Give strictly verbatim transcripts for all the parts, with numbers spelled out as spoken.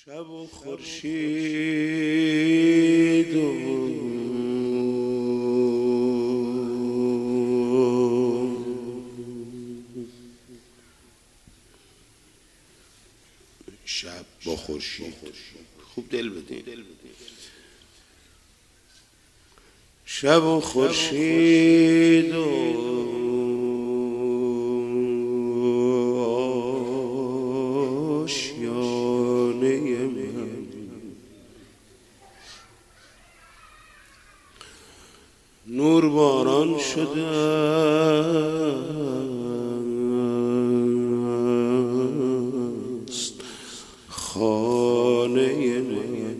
شب و خورشید و شب با خورشید خوب دل بدین. شب و خورشید و آشیانه من، نور باران شده است خانه من.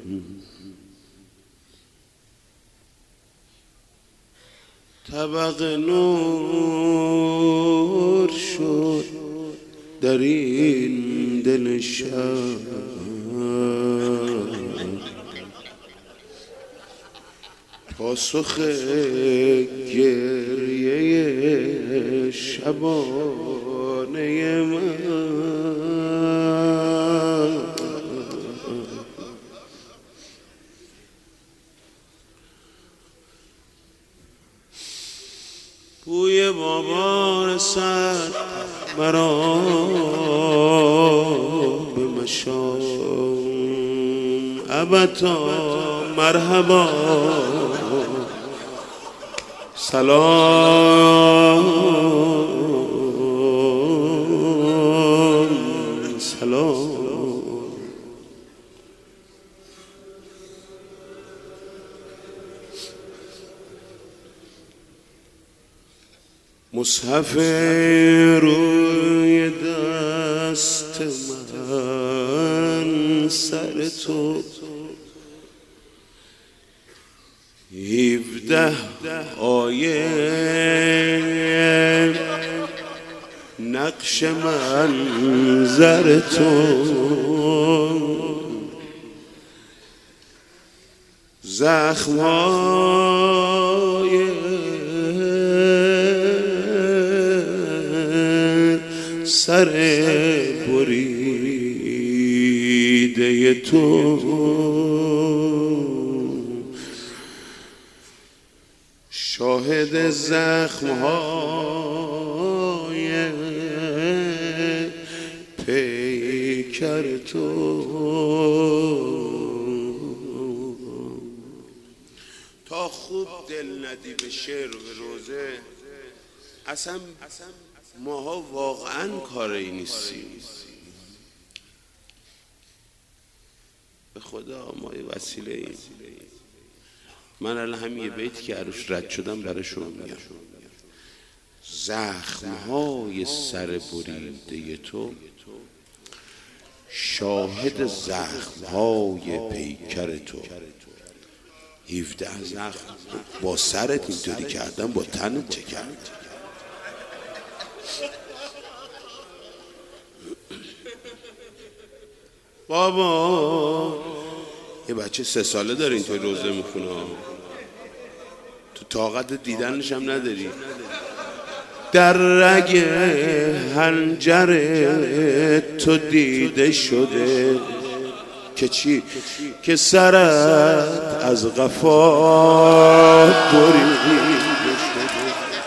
طبق نور شد در این دل شب، پاسخ گریه شبانه من. بوی بابا رسد مرا به مشام، ابدا مرحبا سلام سلام. مصحف روی دست من سر تو، هفده آیه نقش منظر تو، زخمای سر بریده تو، شاهد زخمهای پیکر تو. تا خوب دل ندی به شعر و به روزه، اصلا ماها واقعا کاری نیستیم. به خدا ما یه وسیله ایم. من الان همین یه بیتی که عروش رد شدم برای شما میگم. زخمهای سر بریده تو، شاهد زخمهای پیکر تو. هفده زخم با سرت اینطوری کردم، با تنت چه کرد؟ بابا یه بچه سه ساله داره اینطوری روزه میخونه، تو طاقت دیدنش هم نداری. در رگ حنجر تو دیده شده که چی؟ که سرت از قفا بریده شده.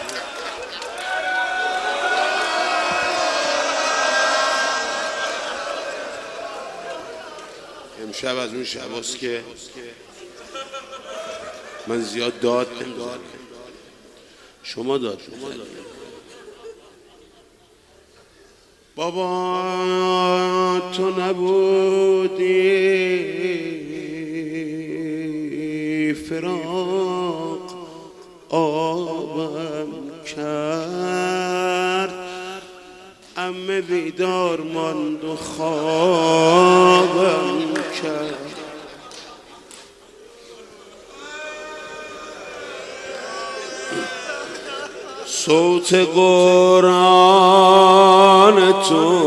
امشب از اون شباست که من زیاد داد نمیزنم، شما داد میزنید. بابا تو نبودی فراق آبم کرد، عمه بیدار ماند و خوابم کرد. صوت قرآن تو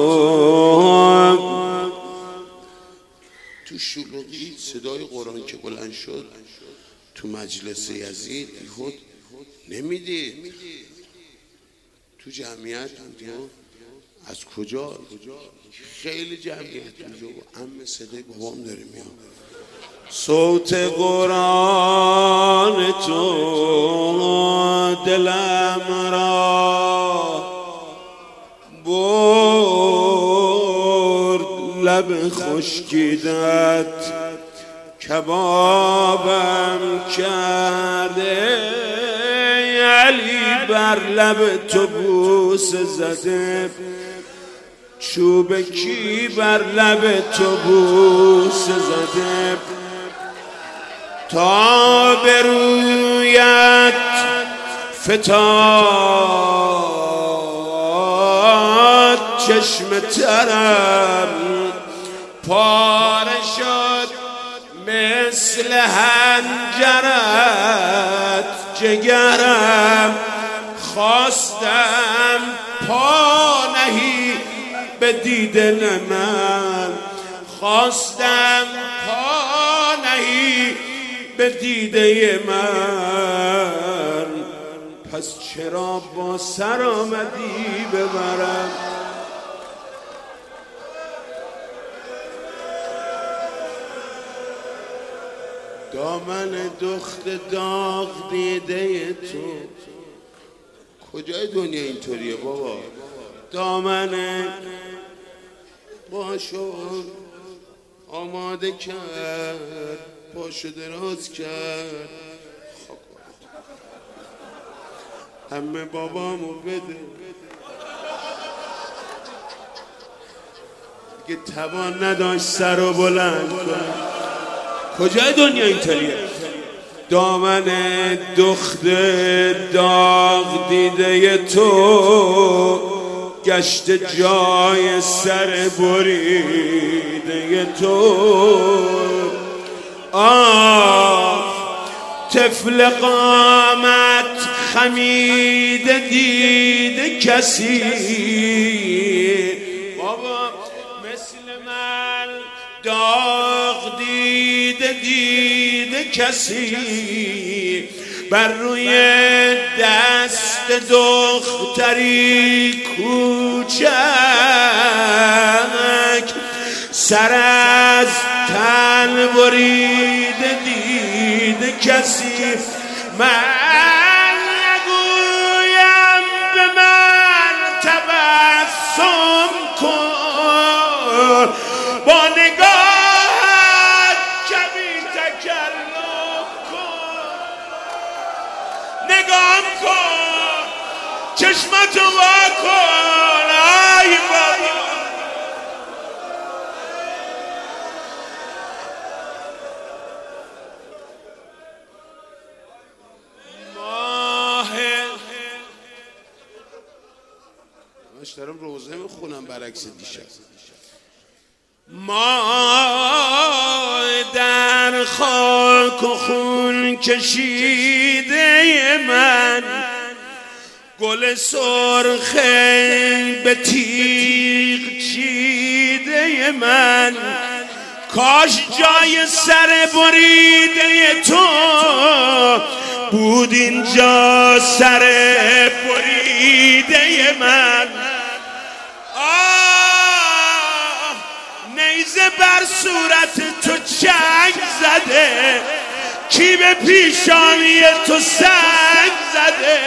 تو شلوغی، صدای قرآن که بلند شد تو مجلس یزید، یهود نمیدید تو جمعیت تو از کجا؟ خیلی جمعیت اونجا و عم صدای بابام داره میاد. صوت قرآن تو دلم را برد، لب خشکیدت کبابم کرده. علی بر لب تو بوسه زده، چوب کی بر لب تو بوسه زده. تا به رویت فتاد چشم ترم، پاره شد مثل هنجرت جگرم. خواستم پا نهی به دیدن من، خواستم پا نهی به دیده من. پس چرا با سر آمدی ببرم؟ دامن دخت داغ دیده تو. کجای دنیا اینطوریه بابا؟ دامن باشو آماده کرد، پاشو دراز کرد. همه بابامو بده، دیگه توان نداشت سر رو بلند کنه. کجای دنیا اینطوریه؟ دامن دخت داغ دیده تو، گشت جای سر بریده تو. آه طفل قامت خمیده دیده کسی، بابا مثل من داغ دیده دیده کسی. بر روی دست دختری کوچک، سر از تن بریده دیده کسی. من نگویم به من تبسم کن، با نگاهت کمی تکلم کن. نگام کن، چشمتو وا کن. ای بابا ماهه دارم روزه میخونم برعکس دیشب. ما در خاک و خون کشیده من، گل سرخ به تیغ چیده من. کاش جای سر بریده تو بود اینجا سر بریده من. آه نیزه بر صورت تو چنگ زده، کی به پیشانی تو سنگ زده.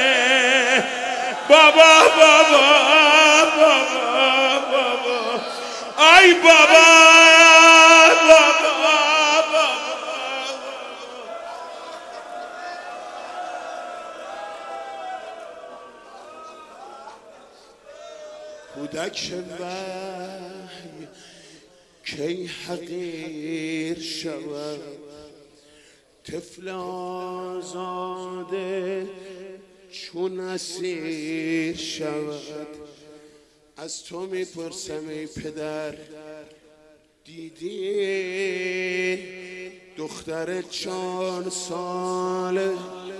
بابا بابا بابا بابا ای بابا بابا بابا. کودک وحی کی حقیر شود، طفل آزاده چون اسیر شود. از تو میپرسم ای پدر، دیدی دختر چهار ساله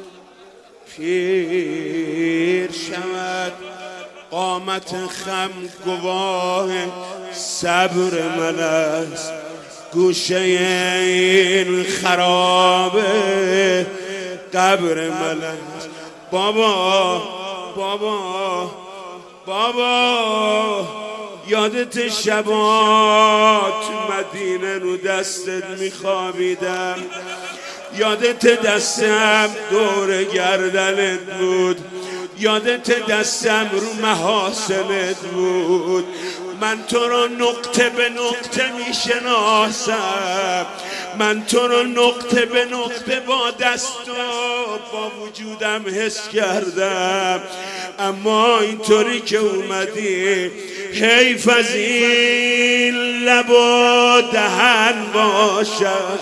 پیر شود؟ قامت خم گواه صبر من است، گوشه این خرابه قبر من است. بابا بابا بابا یادت شبا تو مدینه رو دستت میخوابیدم، یادت دستم دور گردنت بود، یادت دستم رو محاسنت بود. من تو رو نقطه به نقطه میشناسم، من تو رو نقطه به نقطه با دست و با وجودم حس کردم. اما اینطوری که اومدی حیف از این لب و دهن باشم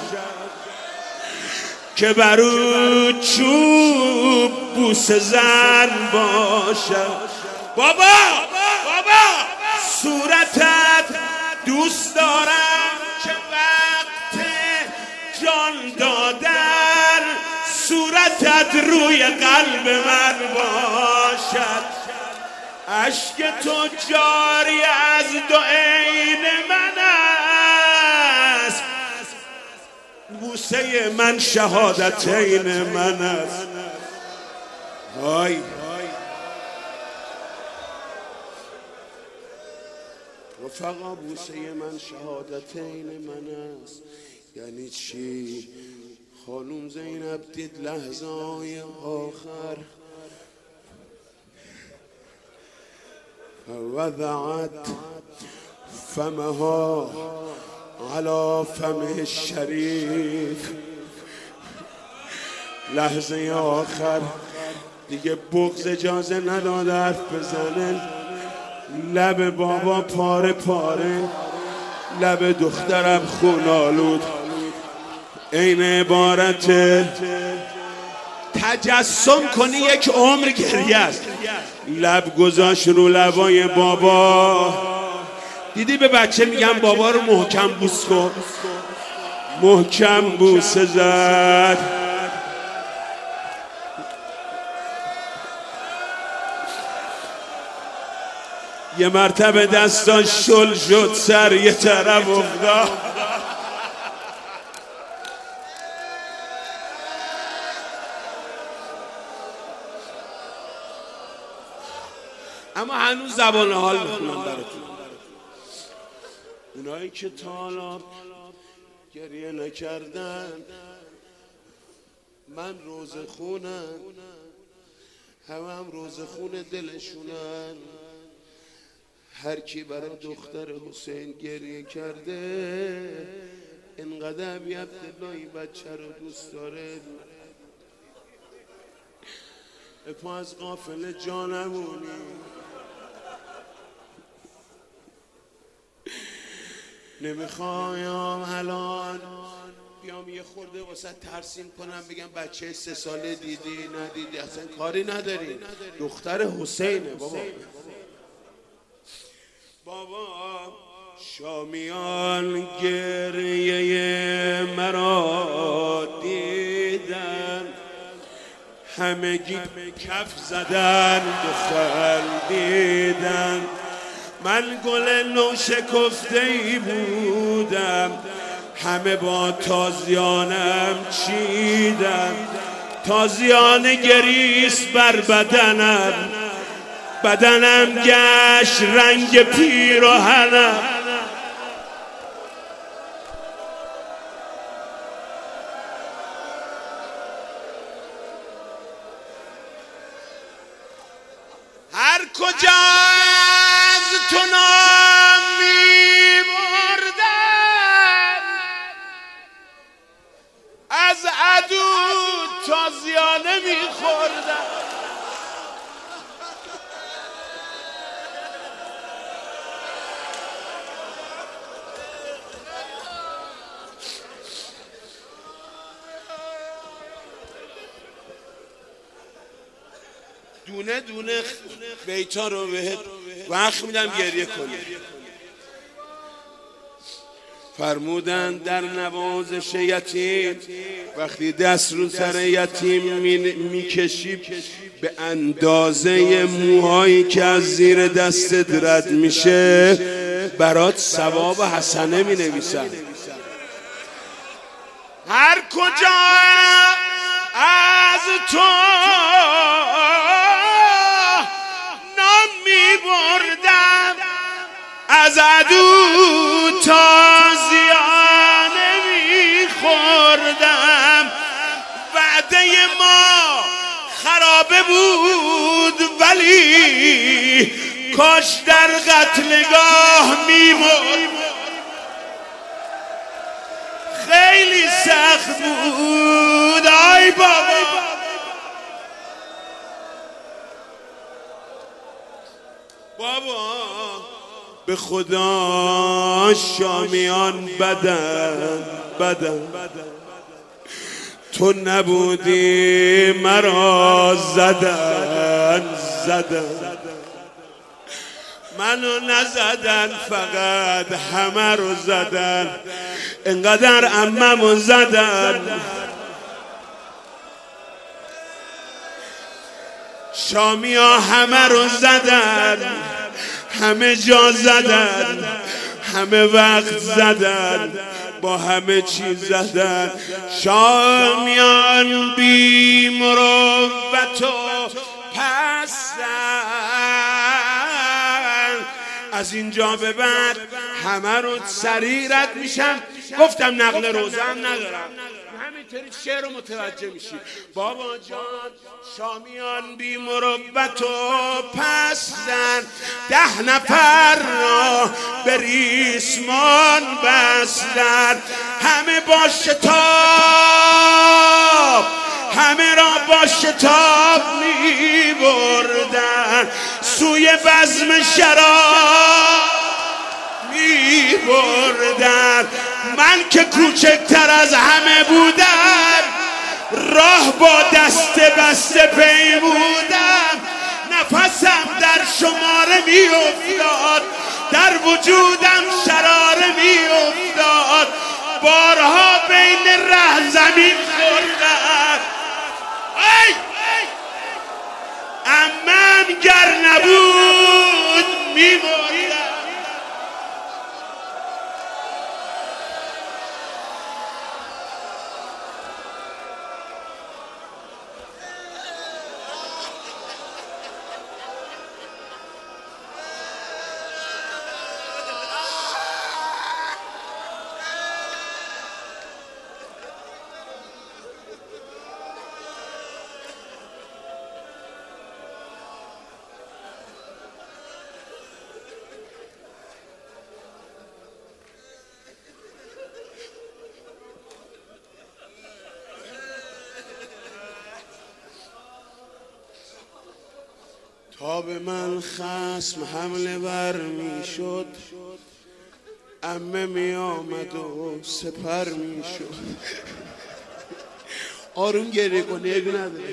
که برو چوب بوس زن باشم. بابا بابا صورتت دوست دارم که وقت جان دادن صورتت روی قلب من باشد. اشک تو جاری از دو عین من است، بوسه من شهادتین من است. وای رفقا بوسه من شهادتین من است. یعنی چی؟ خانوم زینب دید لحظه های آخر وضعت فمها على فمه الشریف. لحظه آخر دیگه بغض اجازه نداد حرف بزنه. لب بابا پاره پاره، لب دخترم خونالود. این عبارت تجسم کنی یک عمر گریه است. لب گذاشت رو لبای بابا. دیدی به بچه میگم بابا رو محکم بوس کن، محکم بوسه زد. یه مرتبه دستاش شل شد، سر یه طرف افتاد. اما هنوز زبان حال میخونم براتون. اونایی که تا حالا گریه نکردن، من روز خونم، همه هم روز خون دلشونن. هر کی برای دختر حسین گریه کرده اینقدر بی عبدالله بچه رو دوست داره. اپا از غافل جانمونی. نمیخوایم الان بیام یه خورده واسه ترسیم کنم بگم بچه سه ساله دیدی ندیدی، اصلا کاری نداری، دختر حسینه بابا. بابا شامیان گریه مرا دیدن، همگی کف زدن دختر دیدن. من گل نو شکفته ای بودم، همه با تازیانم چیدم. تازیان گریست بر بدنم، بدنم گشت رنگ پیراهنم. هر کجا از تو نام می بردن، از عدو تازیانه می خوردن. دونه دونه بیتا رو بهت وقت میدم گریه کنی. فرمودن در نوازش یتیم وقتی دست رو سر یتیم میکشی به اندازه موهایی که از زیر دستت رد میشه برات ثواب حسنه می نویسن. هر کجا از تو نام می از عدو تازیانه میخوردم. وعده ما خرابه بود ولی کاش در قتلگاه میمرد. خیلی سخت بود آی بابا. بابا به خدا شامیان بدن بدن، تو نبودی مرا زدن زدن، منو نزدن فقط همه رو زدن، انقدر عممو زدن. شامیا همه رو زدن، همه جا زدن، همه وقت زدن، با همه چیز زدن. شامیان بی مروت و پستن. از اینجا به بعد همه رو سریع رد میشم. گفتم نقل روزه هم ندارم، همینطوری شعر رو متوجه میشی. بابا جان شامیان بی مروت و پستن، ده نفر را به ریسمان بستن، همه با شتاب همه را با شتاب می بردن سوی بزم شراب می بردن. من که کوچکتر از همه بودم، راه با دست بسته پیمودم، نفسم در شماره می افتاد، در وجودم شراره می افتاد، بارها بین ره زمین خوردم. ای عمم گر نبود می مردم. تا به من خصم حمله بر می شد، عمه می آمد و سپر می شد. آروم گریه کنی ایب نداره،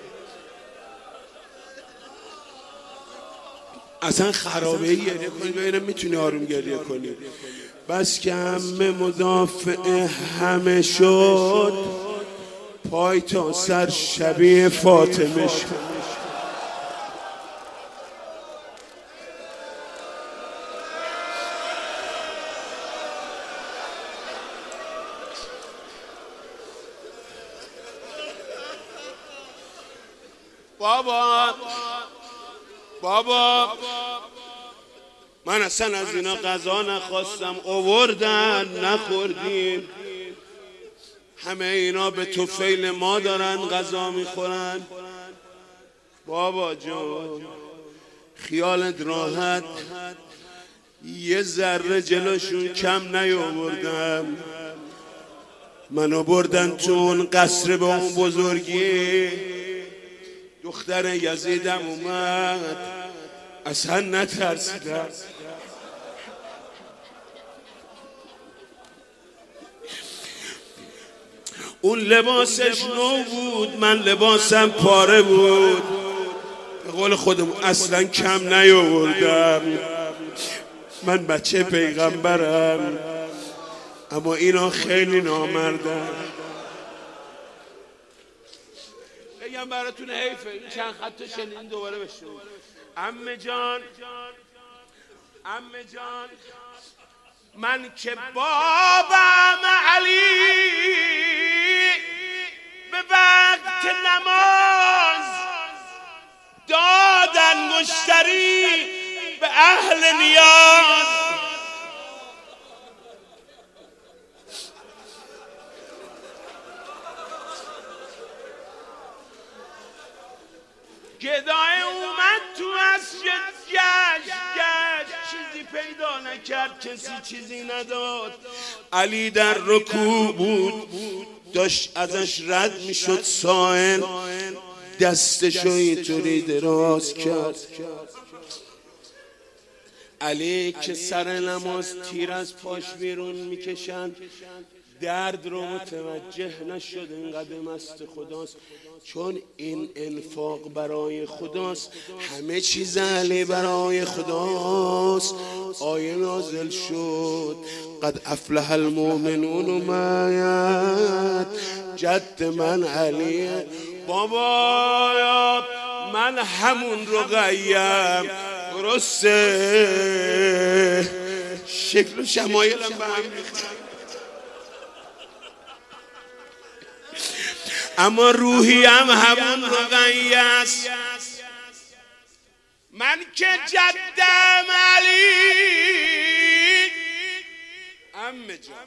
اصلا خرابه ای گریه کنی ببینم میتونی آروم گریه کنی. بس که عمه مدافع همه شد، پای تا سر شبیه فاطمه شد. بابا بابا من اصلا از اینا غذا نخواستم، آوردن نخوردیم. همه اینا به توفیل ما دارن غذا میخورن. بابا جان خیالت راحت، یه ذره جلوشون کم نیاوردم. منو بردن تو اون قصر به اون بزرگی، دختر یزیدم اومد، اصلا نترسیدم. اون لباسش نو بود، من لباسم پاره بود. به قول خودم اصلا کم نیاوردم. من بچه پیغمبرم، اما اینا خیلی نامردن. بگم براتون حیفه این چند خط شنیدین دوباره بشنوید. عمه جان عمه جان من که بابم علی به وقت نماز دادن مشتری به اهل نیاز. گدای اومد تو مسجد گشت گشت چیزی پیدا نکرد، کسی چیزی نداد. علی در رکوع بود، داشت ازش رد میشد سائل، دستشو اینطوری دراز کرد. علی که سر نماز تیر از پاش بیرون میکشند، درد رو متوجه نشد، اینقدر مست خداست، چون این انفاق برای خداست، همه چیز علی برای خداست. آیه نازل شد قد افلح المؤمنون اومد، جد من علی. بابا من همون رقیم، درسته شکل و شمایلم به هم ریخته، اما روحی هم همون رقیه است. من که جدم علی عمه جان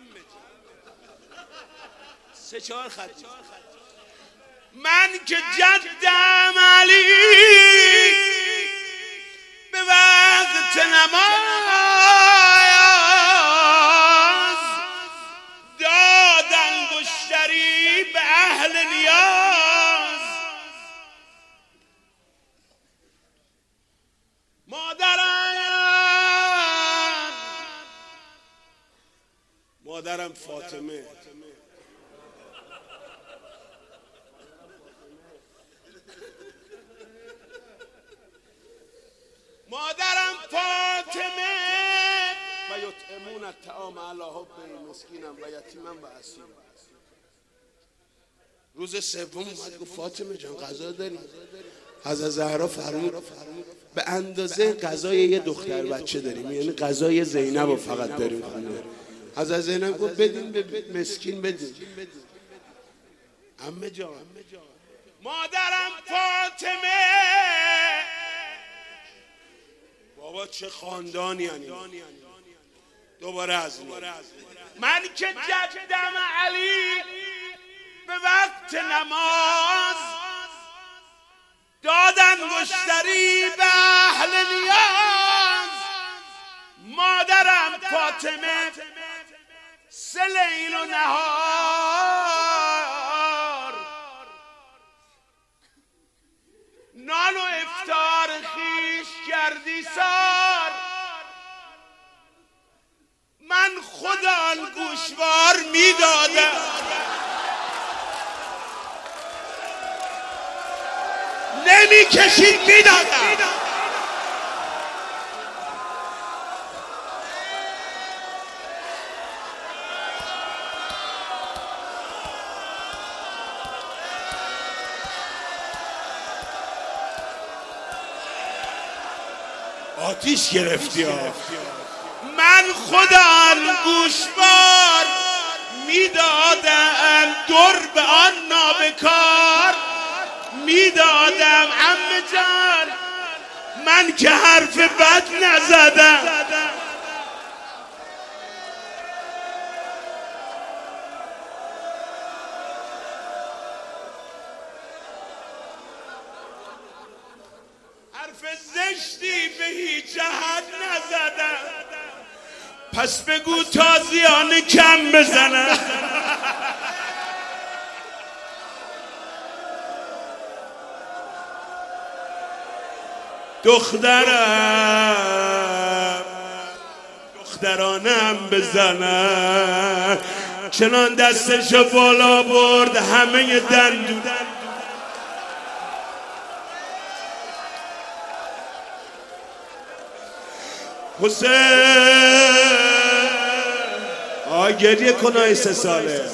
سه چهار خط، من که جدم علی به وقت نماز دادن گشتری به اهل نیاز. مادرم مادرم فاطمه مادرم فاطمه و یطعمون الطعام علی حبه مسکینا و یتیما و اسیرا. روز سوم اومد گفت فاطمه جان غذا داری؟ حضرت زهرا فرمود به اندازه غذای یه دختر بچه داریم، یعنی غذای زینب رو فقط داریم خونه. حضرت زینب گفت بدین به مسکین بدین. عمه جان مادرم فاطمه، بابا چه خاندانی یعنی. دوباره از من که جدم علی به وقت نماز دادن گشتری به اهل نیاز. مادرم فاطمه سه لیل و نهار نان و افطار خیش کردی سار. من خدا گوشوار میدادم، نمی کشید میدادم. آتیش گرفتی ها. من خدا گوشوار میدادم، در به آن نابکار میدادم. عمه جان من که حرف بد نزدم، حرف زشتی به هیچ جهت نزدم، پس بگو تازیانه کم بزنم. دخترم دخترانم بزنم، چنان دستشو بالا برد همه دندون. حسین آه گریه کنای سه ساله،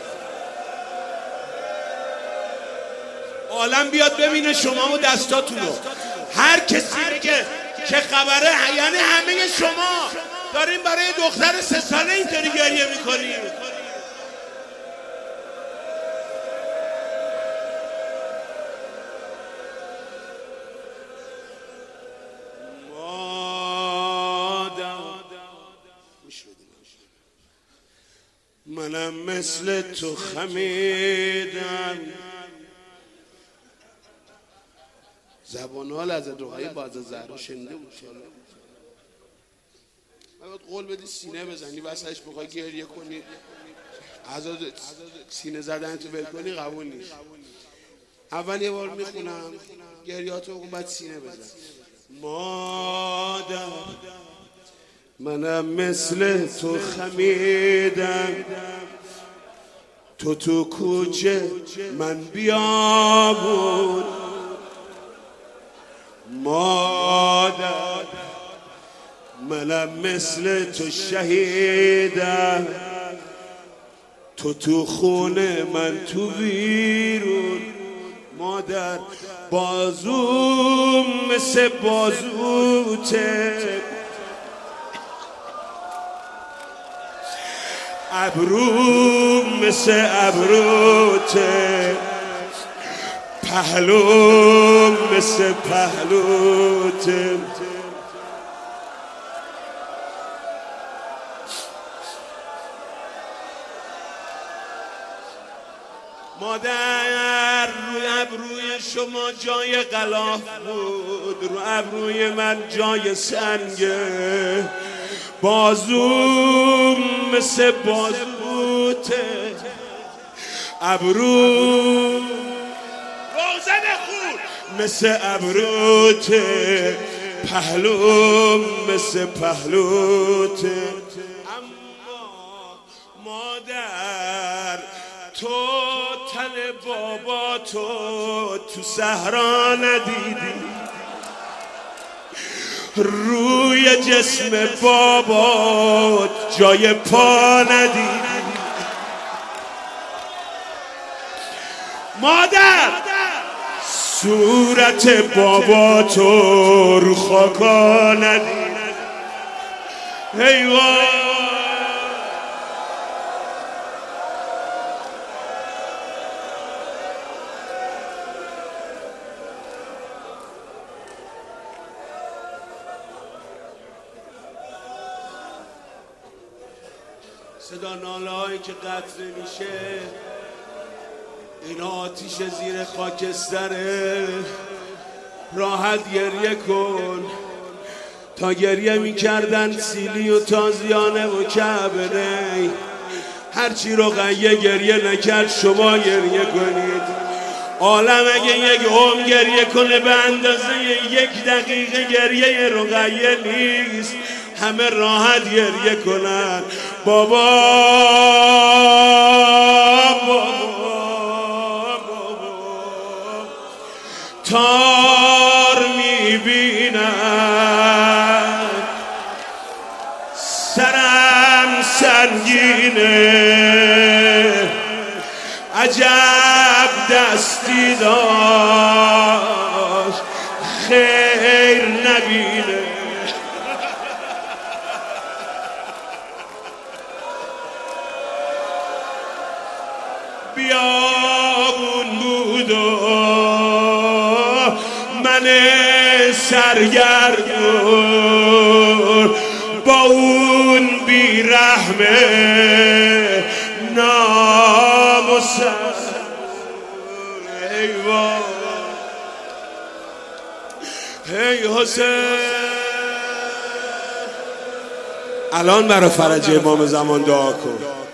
عالم بیاد ببینه شما و دستاتونو. هر کسی بگه که خبره، یعنی همه شما دارین برای دختر سه ساله اینطوری گریه میکنین. منم مثل تو خمیدم، زبان حال از رقیه باز زهرا شنیده بود. باید قول بدی سینه بزنی واسش بخوای گریه کنی، عزاد سینه زدن تو ول کنی قبول نیست. اول یه بار میخونم گریاتو بکن بعد سینه بزن. مادر منم مثل تو خمیدم، تو تو کوچه من بیابون. مادر منم مثل تو شهیدم، تو تو خونه من تو بیرون. مادر بازوم مثل بازوته، ابروم مثل ابروته، پهلوم مثل پهلوته. مادر روی ابروی شما جای غلاف بود، رو ابروی من جای سنگه. بازوم مثل بازوته، ابروم روزن خود مثل ابروته، پهلوم مثل پهلوته. اما مادر تو تن بابا تو تو صحرا ندیدی، روی جسم بابا جای پا ندیدی. مادر صورت بابا تو رو خاکا ندیدی. حیوان صدا ناله هایی که قطع میشه، این آتیش زیر خاکستره. راحت گریه کن. تا گریه میکردن سیلی و تازیانه و کعبه، هرچی رقیه گریه نکرد شما گریه کنید. عالم اگه یک عمر گریه کنه به اندازه یک دقیقه گریه رقیه نیست. همه راحت گریه کنن. بابا بابا بابا تار میبینم، سرم سنگینه، عجب دستی داشت خیر نبینه. بیابون بود و من سرگردون با اون بیرحمه ناموسم. ایوان ای حسین، الان برای فرج امام زمان دعا کن.